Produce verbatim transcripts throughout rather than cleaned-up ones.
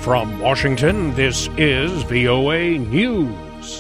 From Washington, this is V O A News.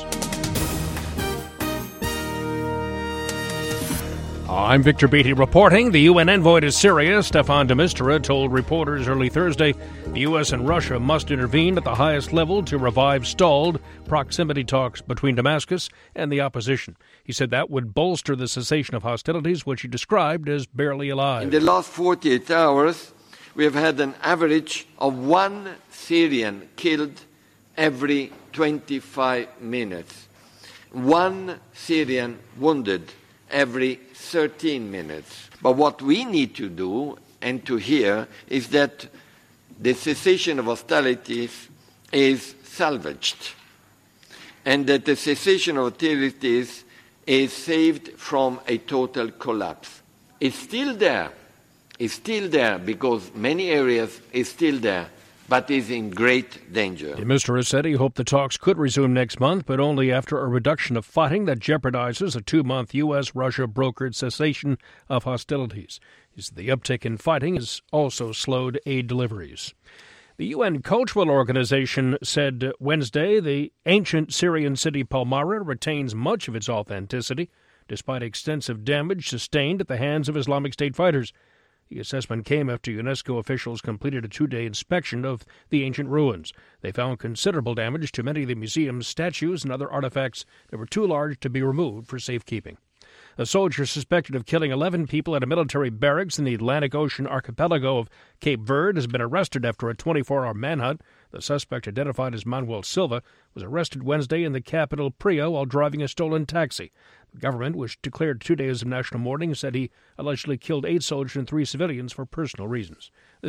I'm Victor Beatty reporting. The U N envoy to Syria, Staffan de Mistura, told reporters early Thursday the U S and Russia must intervene at the highest level to revive stalled proximity talks between Damascus and the opposition. He said that would bolster the cessation of hostilities, which he described as barely alive. In the last forty-eight hours, we have had an average of one Syrian killed every twenty-five minutes, one Syrian wounded every thirteen minutes. But what we need to do and to hear is that the cessation of hostilities is salvaged and that the cessation of hostilities is saved from a total collapse. It's still there. It's still there because many areas is still there, but is in great danger. De Mistura said he hoped the talks could resume next month, but only after a reduction of fighting that jeopardizes a two-month U S Russia brokered cessation of hostilities. He said the uptick in fighting has also slowed aid deliveries. The U N Cultural Organization said Wednesday the ancient Syrian city Palmyra retains much of its authenticity, despite extensive damage sustained at the hands of Islamic State fighters. The assessment came after UNESCO officials completed a two-day inspection of the ancient ruins. They found considerable damage to many of the museum's statues and other artifacts that were too large to be removed for safekeeping. A soldier suspected of killing eleven people at a military barracks in the Atlantic Ocean archipelago of Cape Verde has been arrested after a twenty-four hour manhunt. The suspect, identified as Manuel Silva, was arrested Wednesday in the capital Prio while driving a stolen taxi. The government, which declared two days of national mourning, said he allegedly killed eight soldiers and three civilians for personal reasons.